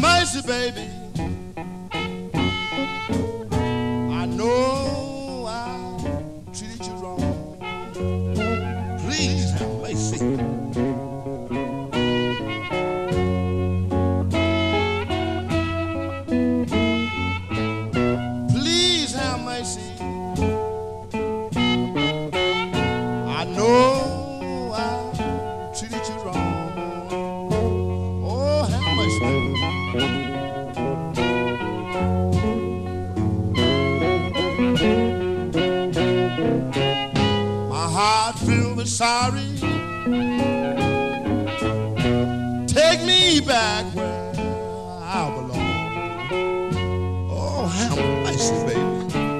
mercy, baby. I know I treated you wrong. Please have mercy. Please have mercy. I know I treated you wrong. Oh, have mercy. My heart filled with sorry. Take me back where I belong. Oh, have mercy, baby.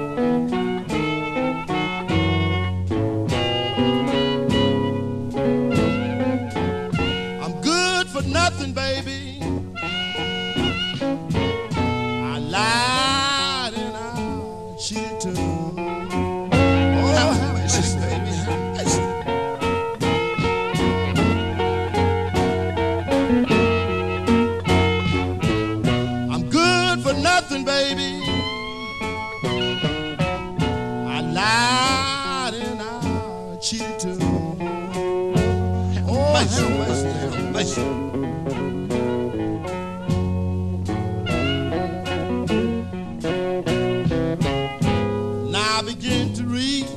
I'm good for nothing, baby. I lied and I cheated too. Oh, have mercy, baby. Have mercy. I'm good for nothing, baby. I lied and I cheated too. Oh, have mercy, have mercy. Now I begin to read,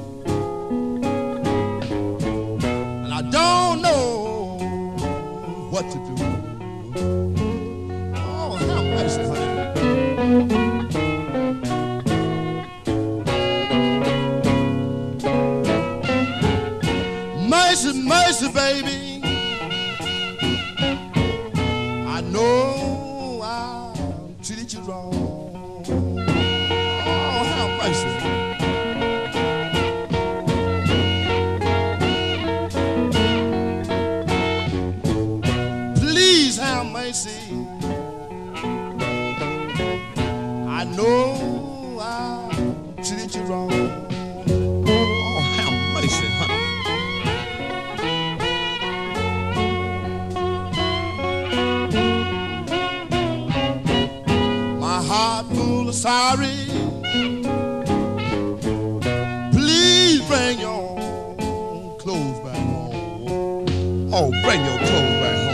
and I don't know what to do. Oh, have mercy, honey. Mercy, mercy, baby. I know I treated you wrong. Oh, have mercy. Please have mercy. I know I treated you wrong. Oh, have mercy, honey. My heart full of sorry. Please bring your clothes back home. Oh, bring your clothes back home.